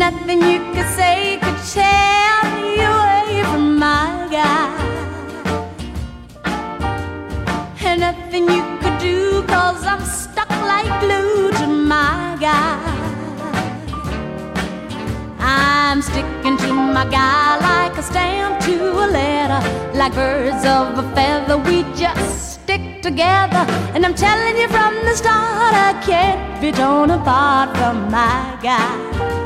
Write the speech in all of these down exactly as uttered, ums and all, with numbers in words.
Nothing you could say could tear me away from my guy. And nothing you could do, 'cause I'm stuck like glue to my guy. I'm sticking to my guy like a stamp to a letter. Like birds of a feather, we just stick together. And I'm telling you from the start, I can't be torn apart from my guy.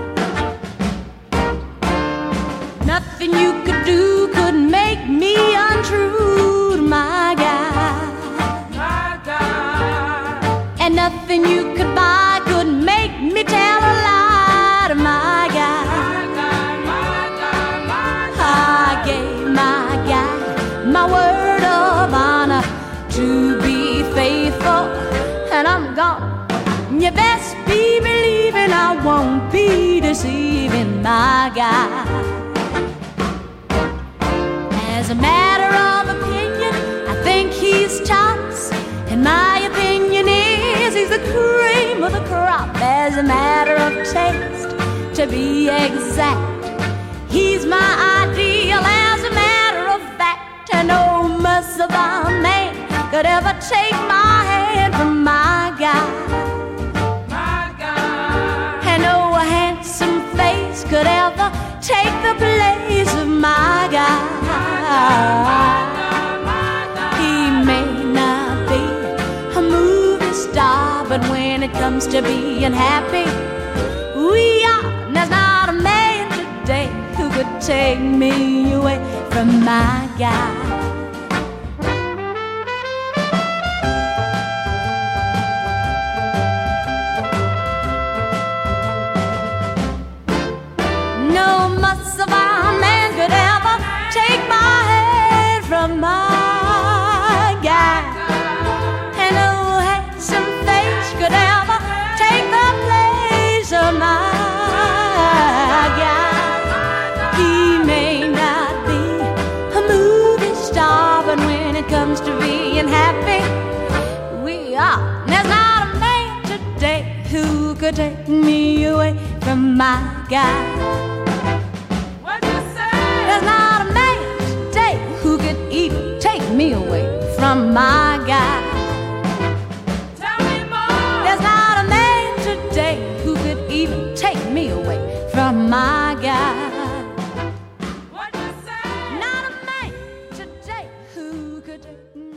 Nothing you could do could make me untrue to my guy. My guy. And nothing you could buy could make me tell a lie to my guy. My guy, my guy, my guy. I gave my guy my word of honor to be faithful, and I'm gone. You best be believing I won't be deceiving my guy. As a matter of opinion, I think he's tops, and my opinion is he's the cream of the crop. As a matter of taste, to be exact, he's my ideal. As a matter of fact, and no merciful man could ever take my hand from my guy. My guy. And no handsome face could ever take the place of my guy. He may not be a movie star, but when it comes to being happy, we are. And there's not a man today who could take me away from my guy. No muscle-bound man could ever take my hand from my guy. And no handsome face could ever take the place of my guy. He may not be a movie star, but when it comes to being happy, we are. And there's not a man today who could take me away from my guy. What you say? There's not a man today who could even take me away from my guy. Tell me more. There's not a man today who could even take me away from my guy. What you say? Not a man today who could take me